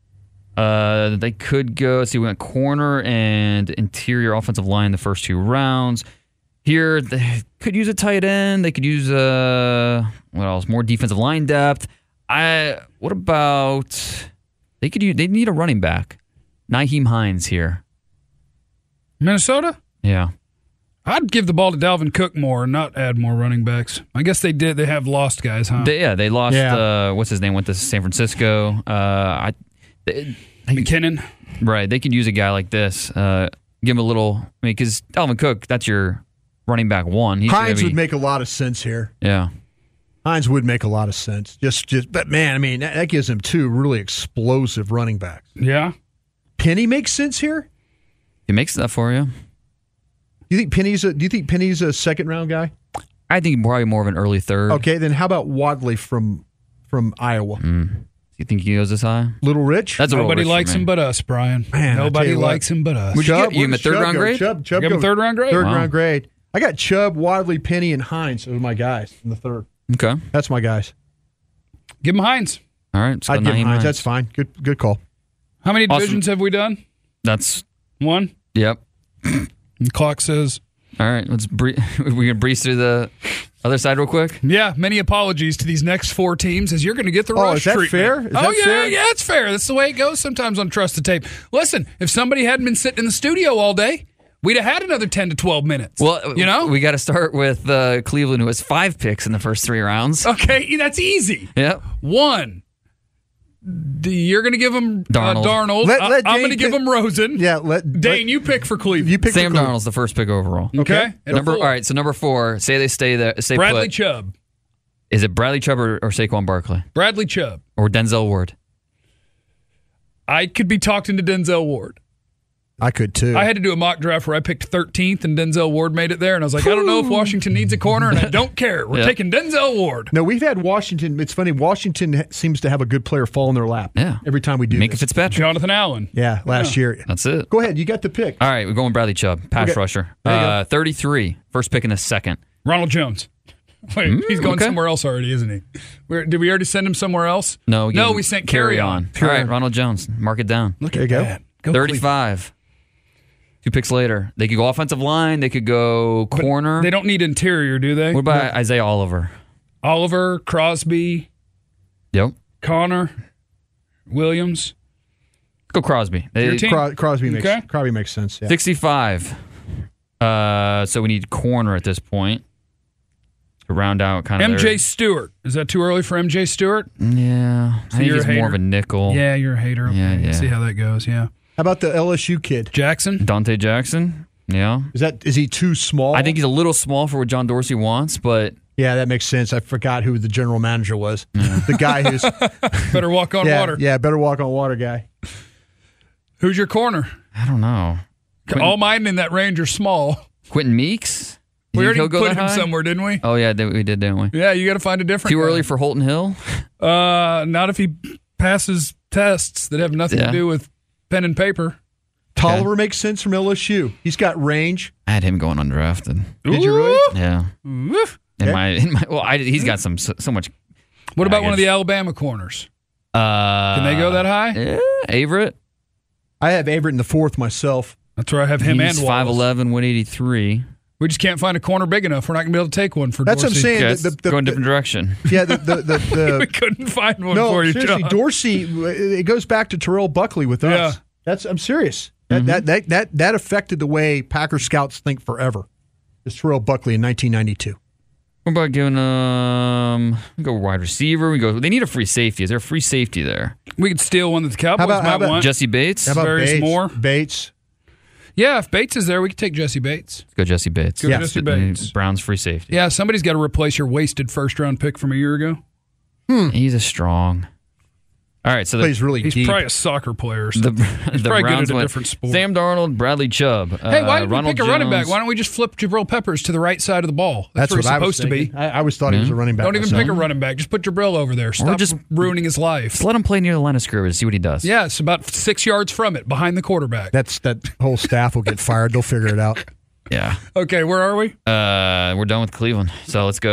Uh, they could go, let's see, we went corner and interior offensive line the first two rounds. Here, they could use a tight end. They could use, uh, what else? More defensive line depth. I. What about, they could use, they need a running back. Nyheim Hines here. Minnesota? Yeah. I'd give the ball to Dalvin Cook more and not add more running backs. I guess they did. They have lost guys, huh? They, yeah, they lost, Yeah. uh, what's his name, went to San Francisco. Uh, I. They, McKinnon. Right. They could use a guy like this. Uh, give him a little. I mean, because Dalvin Cook, that's your running back one. He's gonna Hines be- would make a lot of sense here. Yeah. Hines would make a lot of sense. Just, just, but man, I mean, that, that gives him two really explosive running backs. Yeah. Penny makes sense here. He makes that for you. Do you think Penny's a? Do you think Penny's a second round guy? I think probably more of an early third. Okay, then how about Wadley from from Iowa? You think he goes this high? Little Rich. That's a little Nobody rich for likes me. him but us, Brian. Man, I tell Nobody you what. likes him but us. Would you Chubb, get- you where him a does third Chubb round go? grade? Chubb, Chubb Give him go- third round grade? Third Wow. round grade. I got Chubb, Wadley, Penny, and Hines. Those are my guys in the third. Okay. That's my guys. Give him Hines. All right. let's go I'd give him Nyheim Hines. Hines. That's fine. Good, good call. How many Awesome. divisions have we done? That's, One. yep. The clock says. All right. Let's bre- we can breeze through the other side real quick. Yeah, many apologies to these next four teams as you're going to get the Oh, rush is that treatment. fair? Is oh, that yeah, fair? yeah, it's fair. That's the way it goes sometimes on Trust the Tape. Listen, if somebody hadn't been sitting in the studio all day, we'd have had another ten to twelve minutes. Well, you know? we got to start with uh, Cleveland, who has five picks in the first three rounds. Okay, that's easy. Yep. One, You're going to give him Darnold. Uh, Darnold. Let- I- let I'm Dane going to give pick- him Rosen. Yeah, let Dane, let- you pick for Cleveland. you pick Sam for Cleveland. Darnold's the first pick overall. Okay. And Number four. all right. So number four. Say they stay there. Stay Bradley put. Chubb. Is it Bradley Chubb or, or Saquon Barkley Bradley Chubb. or Denzel Ward? I could be talked into Denzel Ward. I could too. I had to do a mock draft where I picked thirteenth and Denzel Ward made it there. And I was like, I don't know if Washington needs a corner, and I don't care. We're Yeah. taking Denzel Ward. No, we've had Washington. It's funny. Washington ha- seems to have a good player fall in their lap. Yeah. Every time we do Minka this. Fitzpatrick. Jonathan Allen. Yeah, last year. That's it. Go ahead. You got the pick. All right, we're going Bradley Chubb, pass Okay. rusher. There you go. Uh, thirty-three, first pick in the second. Ronald Jones. Wait, he's going okay. somewhere else already, isn't he? Where, did we already send him somewhere else? No, no, again, we sent carry on. All right, Ronald Jones, mark it down. Look There at you go. that. Go thirty-five. Two picks later. They could go offensive line. They could go corner. They don't need interior, do they? What about Isaiah Oliver? Oliver, Crosby, Yep. Connor, Williams. Go Crosby. They- Your team. Cros- Crosby makes Okay. Crosby makes sense. Yeah. sixty-five. Uh, so we need corner at this point to round out kind of M J their- Stewart. Is that too early for M J Stewart? Yeah. I think you're he's a more hater? of a nickel. Yeah, you're a hater. Okay. Yeah, yeah. See how that goes. Yeah. How about the L S U kid? Jackson. Dante Jackson. Yeah. Is that is he too small? I think he's a little small for what John Dorsey wants, but Yeah, that makes sense. I forgot who the general manager was. The guy who's Better walk on yeah, water. yeah, better walk on water guy. Who's your corner? I don't know. All mine in that range are small. Quentin Meeks? You We think already he'll go put that him high? somewhere, didn't we? Oh, yeah, we did, didn't we? Yeah, you got to find a different. Too guy. early for Holton Hill? Uh, not if he passes tests that have nothing Yeah. to do with pen and paper. Tolliver makes sense from L S U. He's got range. I had him going undrafted. Did you really? Yeah. Woof. In Okay. my, in my, well, I, he's got some so, so much. What about one of baggage. the Alabama corners? Uh, Can they go that high? Yeah, Averett. I have Averett in the fourth myself. That's where I have him He's and five Wallace. eleven, one eighty-three. We just can't find a corner big enough. We're not going to be able to take one for That's Dorsey. what I'm saying. Okay, the- let's the- go in a the- different direction. Yeah, the the the, the we couldn't find one no for you, seriously, John. Dorsey. It goes back to Terrell Buckley with us. Yeah. That's I'm serious. That, Mm-hmm. that that that that affected the way Packer scouts think forever. Is Terrell Buckley in nineteen ninety-two? What about giving um we go wide receiver? We go. They need a free safety. Is there a free safety there? We could steal one that the Cowboys How about- might how about want. Jesse Bates. How about Various Bates? more? Bates. Yeah, if Bates is there, we could take Jesse Bates. Let's go Jesse Bates. Go Yeah. Jesse Bates. Browns free safety. Yeah, somebody's got to replace your wasted first round pick from a year ago. He's a strong. All right, so the, Plays really He's deep. probably a soccer player. Or the, something. the probably good Browns at a went different sport. Sam Darnold, Bradley Chubb. Hey, why uh, did we Ronald pick a running back? Jones. Why don't we just flip Jabril Peppers to the right side of the ball? That's, That's where what he's I was supposed to be. thinking. I, I always thought he was a running back. Don't even myself. pick a running back. Just put Jabril over there. Stop just- ruining his life. Just let him play near the line of scrimmage. See what he does. Yeah, it's about six yards from it, behind the quarterback. That's that whole staff will get fired. They'll figure it out. Yeah. Okay, where are we? Uh, we're done with Cleveland. So let's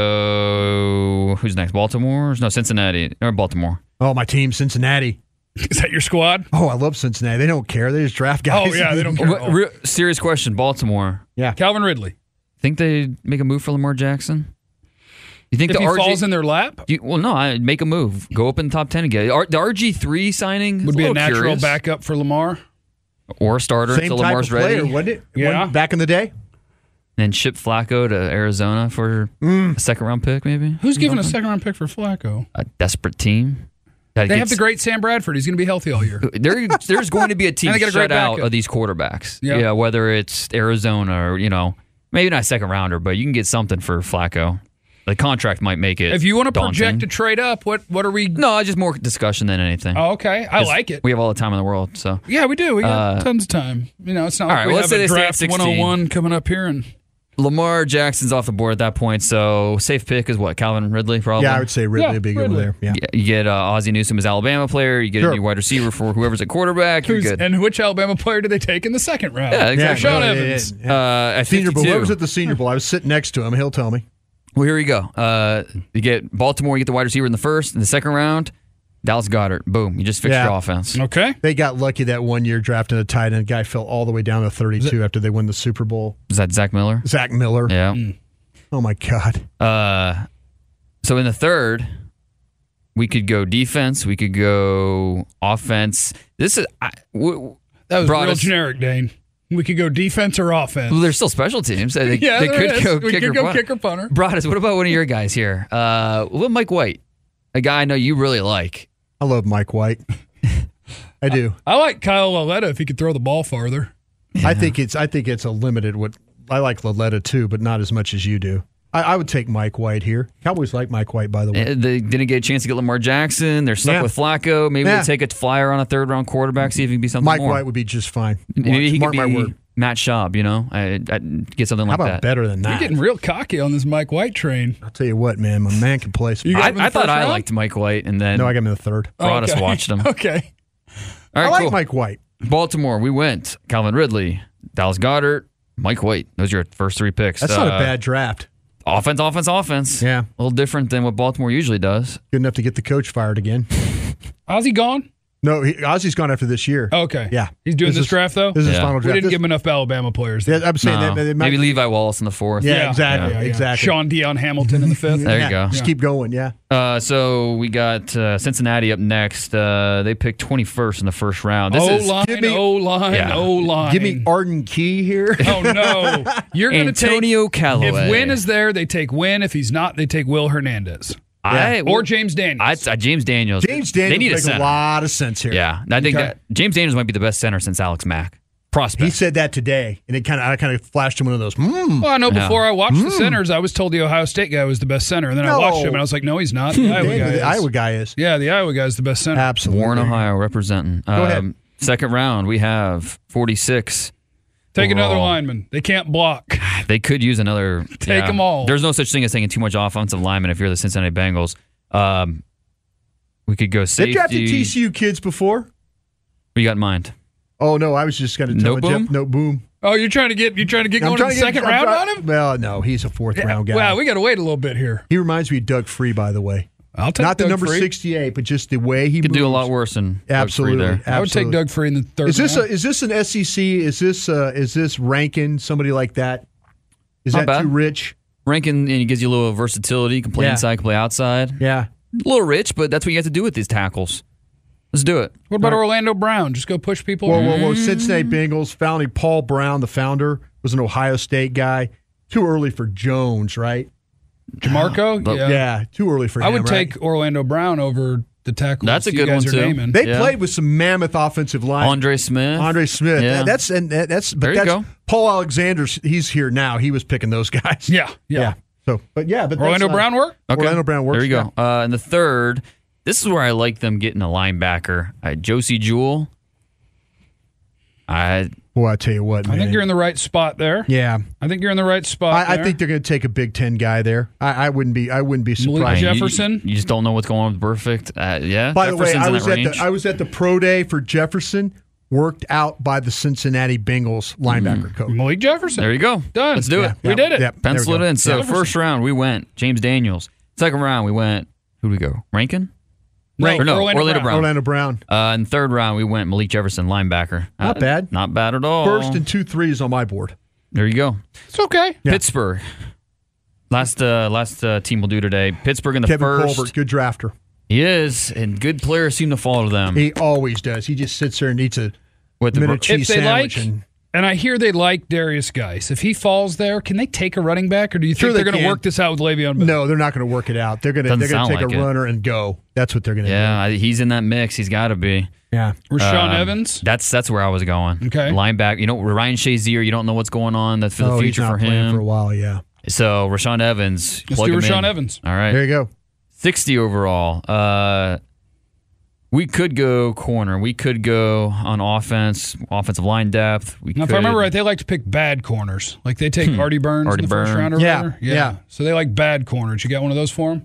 go. Who's next? Baltimore? No, Cincinnati or Baltimore. Oh, my team, Cincinnati. Is that your squad? Oh, I love Cincinnati. They don't care. They just draft guys. Oh, yeah, they don't care. Re- re- serious question. Baltimore. Yeah. Calvin Ridley. Think they make a move for Lamar Jackson? You think If the he R G falls in their lap, You, well, no, I make a move. Go up in the top ten again. R, the R G three signing would is be a little natural curious. backup for Lamar. or a starter Same until type Lamar's of player, ready. wasn't it? Yeah. One- back in the day. And then ship Flacco to Arizona for Mm. a second round pick, maybe. Who's giving a second round pick for Flacco? A desperate team. That They have gets- the great Sam Bradford. He's going to be healthy all year. There, there's going to be a team And they got a great shut out backup. of these quarterbacks. Yeah. Yeah, whether it's Arizona or you know maybe not a second rounder, but you can get something for Flacco. The contract might make it. If you want to daunting. project a trade up, what what are we? no, it's just more discussion than anything. Oh, okay, I like it. We have all the time in the world, so Yeah, we do. We got Uh, tons of time. You know, it's not all like right, we well, let's have say a they stay at draft sixteen. one oh one coming up here. And Lamar Jackson's off the board at that point. So safe pick is what Calvin Ridley probably. Yeah, I would say Ridley Yeah, would be good Ridley. over there. Yeah. Yeah, you get uh, Ozzie Newsome as Alabama player. You get Sure. a new wide receiver for whoever's at quarterback. You're who's, good. and which Alabama player did they take in the second round? Yeah, exactly. Sean yeah, yeah, Evans. yeah, yeah. Uh, at Senior Bowl. fifty-two. Whoever's at the Senior Bowl, I was sitting next to him. He'll tell me. Well, here we go. Uh, you get Baltimore. You get the wide receiver in the first. In the second round, Dallas Goedert. Boom. You just fixed Yeah. your offense. Okay. They got lucky that one year drafting a tight end. Guy fell all the way down to thirty-two after they win the Super Bowl. Is that Zach Miller? Zach Miller. Yeah. Oh my God. Uh, so in the third, we could go defense. We could go offense. This is I, w- That was brought real us- generic, Dane. We could go defense or offense. Well, there's still special teams. They, yeah, they there could is. go we kicker could go punter. kicker punter. Broadus, what about one of your guys here? Uh, what about Mike White? A guy I know you really like. I love Mike White. I do. I like Kyle Laletta if he could throw the ball farther. Yeah. I think it's I think it's a limited. What I like Laletta too, but not as much as you do. I, I would take Mike White here. Cowboys like Mike White, by the way. They didn't get a chance to get Lamar Jackson. They're stuck Yeah. with Flacco. Maybe Yeah. they take a flyer on a third round quarterback, see if he can be something Mike more. White would be just fine. Maybe he Mark could my be word. Matt Schaub, you know? I, I get something How like about that. better than You're that? getting real cocky on this Mike White train. I'll tell you what, man. My man can play. Some You got I, him in the I thought first I round? liked Mike White, and then no, I got him in the third. Broadus Okay. watched him. Okay. All right, I like cool. Mike White. Baltimore, we went. Calvin Ridley, Dallas Goedert, Mike White. Those are your first three picks. That's Uh, not a bad draft. Offense, offense, offense. Yeah. A little different than what Baltimore usually does. Good enough to get the coach fired again. Ozzy gone? No, he, Ozzy's gone after this year. Okay. Yeah. He's doing this, is- draft, though? This is his Yeah. final We draft. didn't This- give him enough Alabama players. yeah, I'm saying No. that. that might- Maybe Levi Wallace in the fourth. Yeah, exactly. Yeah, yeah. Exactly. Sean Dion Hamilton in the fifth. There you Yeah, go. Just keep going. Yeah. Uh, so we got uh, Cincinnati up next. Uh, they picked twenty-first in the first round. This is O-line, Give me- O-line, Yeah. O-line. Give me Arden Key here. Oh, no. You're going to take... Antonio Callaway. If Wynn is there, they take Wynn. If he's not, they take Will Hernandez. I, Or James Daniels. I, uh, James Daniels. James They Daniels need a makes a, center. lot of sense here. Yeah, I think Okay. that James Daniels might be the best center since Alex Mack. Prospect. He said that today, and it kind of I kind of flashed him one of those. Mm. Well, I know Yeah. before I watched the centers, I was told the Ohio State guy was the best center. And then I No. watched him, and I was like, no, he's not. The Iowa guy The is. Iowa guy is Yeah, the Iowa guy is the best center. absolutely. Warren, Ohio, representing. Go ahead. Um, second round, we have forty-six. Take another overall. lineman. They can't block. They could use another. Take 'em all. There's no such thing as taking too much offensive lineman if you're the Cincinnati Bengals. Um, we could go They safety. drafted T C U kids before. What you got in mind? Oh no, I was just going to tell No boom? Jeff. No boom. Oh, you're trying to get you're trying to get I'm going to trying the to get- second I'm round try- on him? Well, no, he's a fourth round guy. Wow, we got to wait a little bit here. He reminds me of Doug Free, by the way. I'll take Not the Doug number Free. sixty-eight, but just the way he Could moves. do a lot worse than Doug Free Absolutely. there. Absolutely. I would take Doug Free in the third Is this a, round. is this an S E C? Is this uh, is this Rankin? Somebody like that? Is Not that bad. too rich? Rankin, and he gives you a little versatility. You can play Yeah. inside, can play outside. Yeah. A little rich, but that's what you have to do with these tackles. Let's do it. What about Orlando Brown? Just go push people Whoa, around? whoa, whoa! Cincinnati Bengals founding Paul Brown, the founder, was an Ohio State guy. Too early for Jones, right? Jamarco? Look, Yeah. Yeah, too early for I him. would right? take Orlando Brown over the tackle. That's a you good guys one, are too. naming. They Yeah. played with some mammoth offensive line. Andre Smith. Andre Smith. Yeah. That- That's and that- that's but There you that's go. Paul Alexander. He's here now. He was picking those guys. Yeah, yeah. So, but yeah, but that's Orlando not- Brown work? Okay. Orlando Brown works. There you go. Uh, and the third, this is where I like them getting a linebacker. Uh, Josie Jewell. I Boy, I tell you what, man. I think you're in the right spot there. Yeah, I think you're in the right spot. I, I there. think they're going to take a Big Ten guy there. I, I wouldn't be. I wouldn't be Malik surprised. Jeff- you- Jefferson? You, just don't know what's going on with Perfect. Uh, yeah. By the way, Jefferson's I in was that at range. the I was at the pro day for Jefferson, worked out by the Cincinnati Bengals linebacker coach. Malik Jefferson. There you go. Done. Let's do Yeah, it. We yeah, did it. yeah, there we Pencil it go. in. So Jefferson. first round we went James Daniels. Second round we went who do we go? Rankin? No, Or no, Orlando Orlando Brown. Brown. Orlando Brown, Uh, in third round we went Malik Jefferson, linebacker. Not Uh, bad. Not bad at all. first and two threes on my board. There you go. It's okay. Yeah. Pittsburgh. Last uh, last uh, team we'll do today. Pittsburgh in the Kevin first. Colbert, good drafter. He is, and good players seem to fall to them. He always does. He just sits there and eats a With the minute bro- cheese If they sandwich. like, and, and I hear they like Darius Geis. If he falls there, can they take a running back, or do you think Sure they're they going to can. work this out with Le'Veon Bell? no, they're not going to work it out. They're going to Doesn't they're going to sound take like a it. runner and go. That's what they're going to yeah, I- he's in that mix. He's got to be. do. Yeah. Rashawn Um, Evans. That's that's where I was going. Okay. Linebacker. You know, Ryan Shazier. You don't know what's going on. That's for the oh, future he's not for playing him. for a while. Yeah. So Rashawn Evans. Let's plug do him Rashawn in. Evans. All right. There you go. sixty overall. Uh, we could go corner. We could go on offense, offensive line depth. We Now, if could, I remember right, they like to pick bad corners. Like they take Artie Burns Artie in the first Burns. round or Yeah, whatever. yeah. So they like bad corners. You got one of those for them?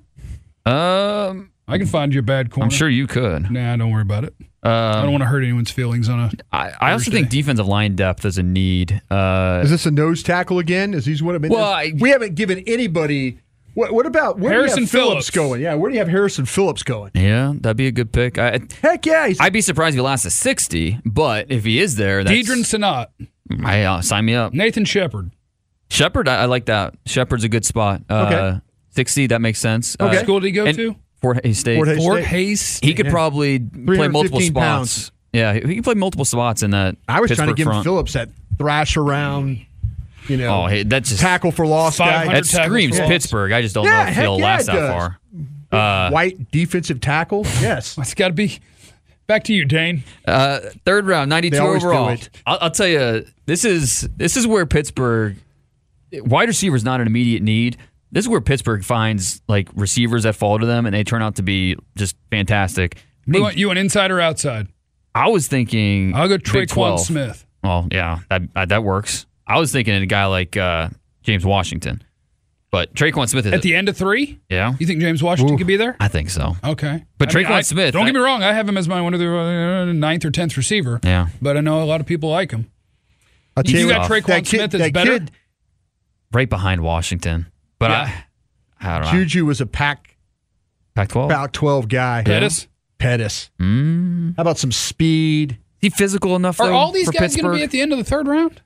Um, I can find you a bad corner. I'm sure you could. Nah, don't worry about it. I don't Um, want to hurt anyone's feelings on a. I, I also think defensive line depth is a need. Uh, Is this a nose tackle again? Is these what I mean? Well, I- we haven't given anybody. What, what about where Harrison do you have Phillips. Phillips going? Yeah, where do you have Harrison Phillips going? yeah, that'd be a good pick. I, Heck yeah, he's I'd be surprised if he lasts a sixty, but if he is there, that's Deidrin Sanat, I, uh, sign me up. Nathan Shepard. Shepard, I, I like that. Shepard's a good spot. Uh, Okay. sixty, that makes sense. Okay. Uh, What school did he go and to? Fort Hays State. Fort Hays Fort State. Hays. He could Yeah. probably play multiple 315 spots. pounds. Yeah, he he can play multiple spots in that. I was trying to Pittsburgh give front. Phillips that thrash around, you know, Oh, hey, that's just tackle for loss five guy. hundred that screams tackles for loss. Pittsburgh. I just don't Yeah, know if heck he'll yeah, last it that does. far. Uh, White defensive tackle? Yes. It's got to be. Back to you, Dane. Uh, third round, ninety-two They always do overall. it. I'll, I'll tell you, this is this is where Pittsburgh wide receiver is not an immediate need. This is where Pittsburgh finds like receivers that fall to them, and they turn out to be just fantastic. You want, you want inside or outside? I was thinking, I'll go Big Traquan twelve. Smith. Well, yeah, that that works. I was thinking a guy like uh, James Washington, but Traquan Smith is At the end of three? yeah. You think James Washington could be there? I think so. Okay. But I mean, Traquan I- Smith, Don't I- get me wrong. I have him as my one of the uh, ninth or tenth receiver. Yeah. But I know a lot of people like him. I'll tell You you got what, Traquan that kid- Smith that's that better? kid, Right behind Washington, but Yeah. I I don't know. Juju was a Pac Pac twelve. Pac twelve guy. Pettis? Pettis. Mm. How about some speed? Is he physical enough? Are though, all these for guys going to Pittsburgh? be at the end of the third round?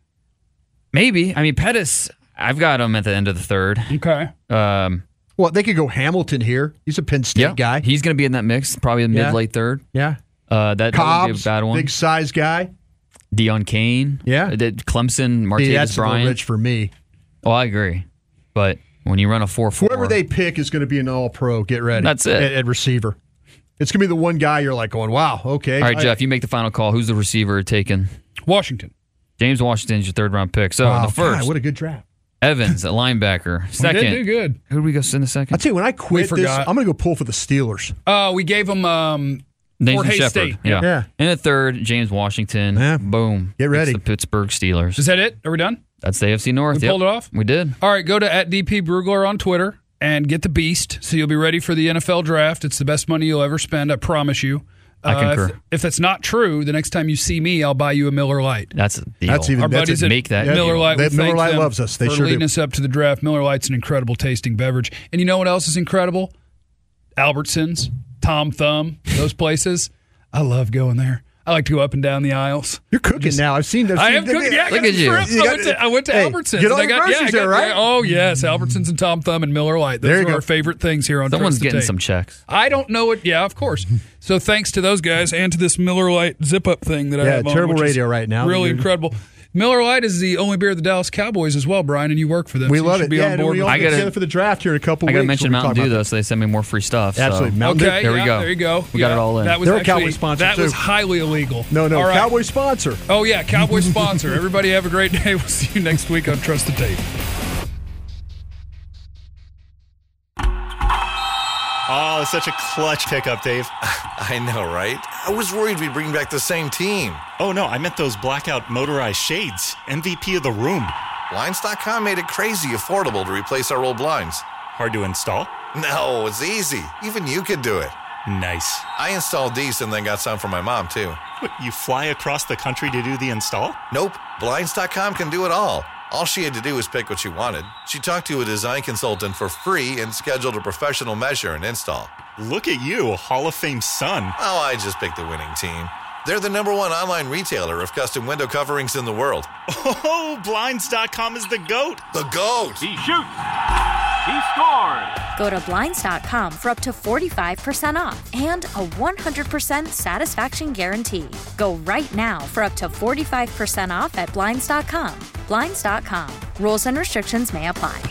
Maybe. I mean, Pettis. I've got him at the end of the third. Okay. Um, Well, they could go Hamilton here. He's a Penn State yeah, guy. He's going to be in that mix, probably mid Yeah. late third. yeah. Uh, that, that would be Cobbs, a bad one. big size guy. Deion Kane. Yeah. Uh, did Clemson, See, that's Martavis a little Bryant. rich for me. Oh, I agree. But when you run a four four, Whoever they pick is going to be an all-pro. Get ready. That's it. At, at receiver. It's going to be the one guy you're like going, wow, okay. All right, I- Jeff, you make the final call. Who's the receiver taken? Washington. James Washington's your third round pick. So Wow, the first, God, what a good draft. Evans, a linebacker. We Second, did do good. who do we go in the I'll second? tell you, when I quit this, forgot. I'm going to go pull for the Steelers. Uh, we gave him um, Nathan Fort Hays Shepard. State. Yeah. Yeah. And the third, James Washington. Yeah. Boom. Get ready. It's the Pittsburgh Steelers. Is that it? Are we done? That's the A F C North. We Yep. pulled it off? We did. All right, go to at D P Brugler on Twitter and get the beast so you'll be ready for the N F L draft. It's the best money you'll ever spend, I promise you. I Uh, concur. If, if that's not true, the next time you see me, I'll buy you a Miller Lite. That's a deal. That's even Our that's buddies a, at make that yeah, Miller Lite, we That Miller thank Lite them loves us. They for sure leading do. us up to the draft. Miller Lite's an incredible tasting beverage. And you know what else is incredible? Albertsons, Tom Thumb, those places. I love going there. I like to go up and down the aisles. You're cooking now. I've seen. I've I seen am cooking. Yeah, I Look got at you. shrimp. You I got- went to, I went to Hey, Albertsons. get all and I your got, yeah, I groceries got, there, right? Oh, yes. Albertsons and Tom Thumb and Miller Lite. Those There are you go. our favorite things here on Someone's Trust the getting Tape. some checks. I don't know it. Yeah, of course. So thanks to those guys and to this Miller Lite zip up thing that I Yeah, have on, terrible which is radio right now. Really You're- incredible. Miller Lite is the only beer of the Dallas Cowboys as well, Brian, and you work for them. We so you love should it. Be Yeah, on and board we with all I get gotta- together for the draft here in a couple I weeks. got to mention when we Mountain talk Dew, about though, so they send me more free stuff. so- Absolutely. Mountain Dew. Okay, There we yeah, go. There you go. We got Yeah, it all in. That was They're a actually, Cowboy sponsor, That was too. highly illegal. No, no, All right. Cowboy sponsor. Oh yeah, Cowboy sponsor. Everybody have a great day. We'll see you next week on Trust the Tape. Oh, such a clutch pickup, Dave. I know, right? I was worried we'd bring back the same team. Oh, no, I meant those blackout motorized shades. M V P of the room. Blinds dot com made it crazy affordable to replace our old blinds. Hard to install? No, it's easy. Even you could do it. Nice. I installed these and then got some for my mom, too. What, you fly across the country to do the install? Nope, Blinds dot com can do it all. All she had to do was pick what she wanted. She talked to a design consultant for free and scheduled a professional measure and install. Look at you, Hall of Fame son. Oh, I just picked the winning team. They're the number one online retailer of custom window coverings in the world. Oh, Blinds dot com is the GOAT. The GOAT! He shoots. He scores. Go to Blinds dot com for up to forty-five percent off and a one hundred percent satisfaction guarantee. Go right now for up to forty-five percent off at Blinds dot com. Blinds dot com. Rules and restrictions may apply.